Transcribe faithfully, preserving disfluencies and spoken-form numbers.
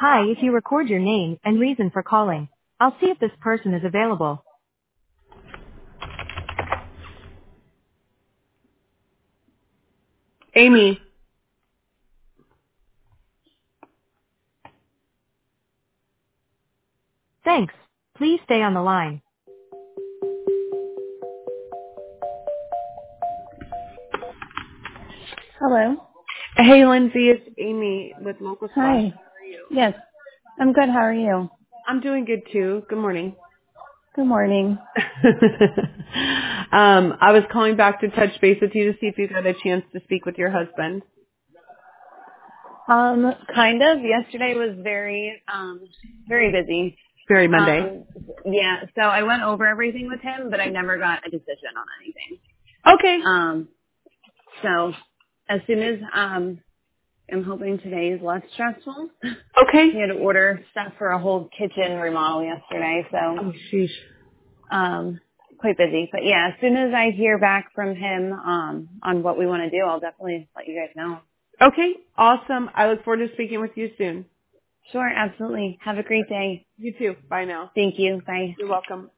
Hi, if you record your name and reason for calling, I'll see if this person is available. Amy. Thanks. Please stay on the line. Hello. Hey, Lindsay, it's Amy with Local Splash. Hi. Yes, I'm good. How are you? I'm doing good too. Good morning. Good morning. um, I was calling back to touch base with you to see if you got a chance to speak with your husband. Um, kind of. Yesterday was very, um, very busy. Very Monday. Um, yeah, so I went over everything with him, but I never got a decision on anything. Okay. Um, so as soon as, um, I'm hoping today is less stressful. He Okay. had to order stuff for a whole kitchen remodel yesterday, so Oh, sheesh. um quite busy. But yeah, as soon as I hear back from him um on what we want to do, I'll definitely let you guys know. Okay. Awesome. I look forward to speaking with you soon. Sure, absolutely. Have a great day. You too. Bye now. Thank you. Bye. You're welcome.